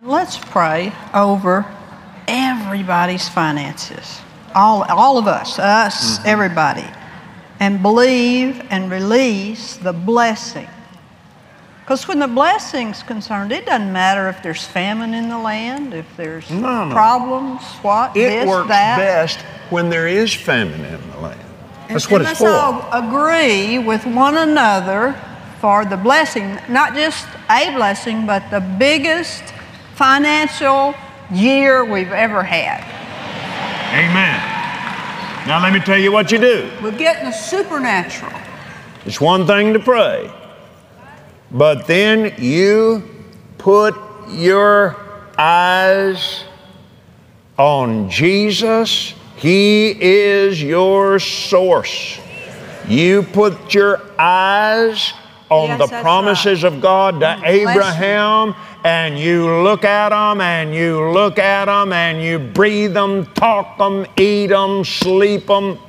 Let's pray over everybody's finances. All of us, everybody. And believe and release the blessing. Because when the blessing's concerned, it doesn't matter if there's famine in the land, if there's problems, It works best when there is famine in the land. That's what it's for. Let's all agree with one another for the blessing, not just a blessing, but the biggest financial year we've ever had. Amen. Now let me tell you what you do. We're getting the supernatural. It's one thing to pray, but then you put your eyes on Jesus. He is your source. You put your eyes on the promises of God to Abraham, and you look at them, and you look at them, and you breathe them, talk them, eat them, sleep them.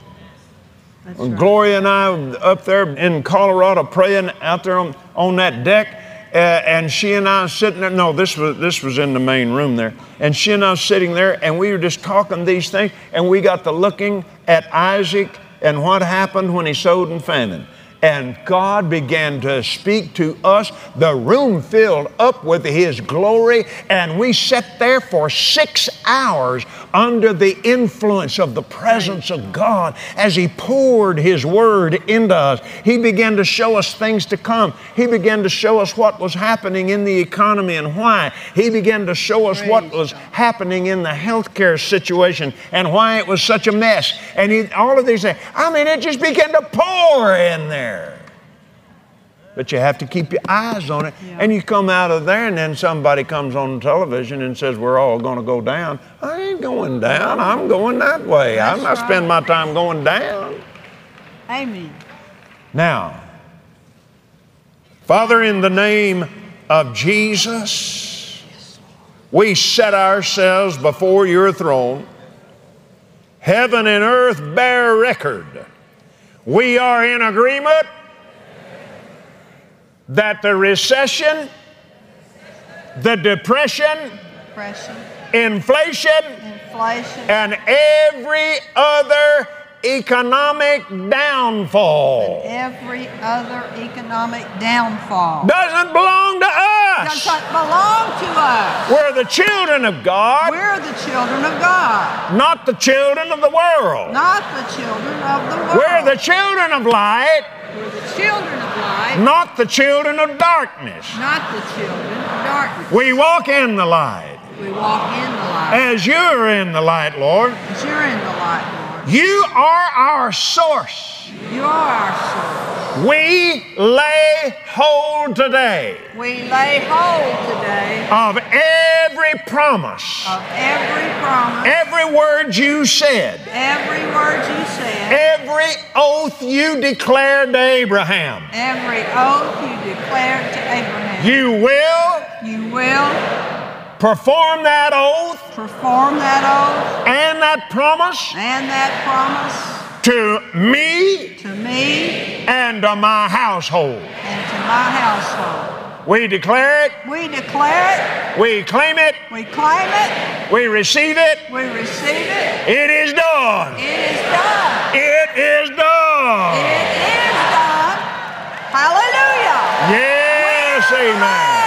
Gloria and I up there in Colorado praying out there on that deck, and she and I sitting there. No, this was in the main room there. And she and I sitting there, and we were just talking these things, and we got to looking at Isaac and what happened when he sowed in famine. And God began to speak to us. The room filled up with His glory, and we sat there for 6 hours under the influence of the presence of God as He poured His Word into us. He began to show us things to come. He began to show us what was happening in the economy and why. He began to show us what was happening in the healthcare situation and why it was such a mess. And all of these things. I mean, it just began to pour in there. But you have to keep your eyes on it. Yeah. And you come out of there, and then somebody comes on television and says, we're all going to go down. I ain't going down. I'm going that way. I'm not spending my time going down. Amen. Now, Father, in the name of Jesus, we set ourselves before your throne. Heaven and earth bear record. We are in agreement that the recession, the depression, inflation, and every other economic downfall doesn't belong to us. We're the children of God. Not the children of the world. We're the children of light. Not the children of darkness. We walk in the light. As you're in the light, Lord. You are our source. We lay hold today. Of every promise. Every word you said. Every oath you declared to Abraham. You will perform that oath. And that promise. To me. And to my household. We declare it. We claim it. We receive it. It is done. It is done. Hallelujah. Yes, amen.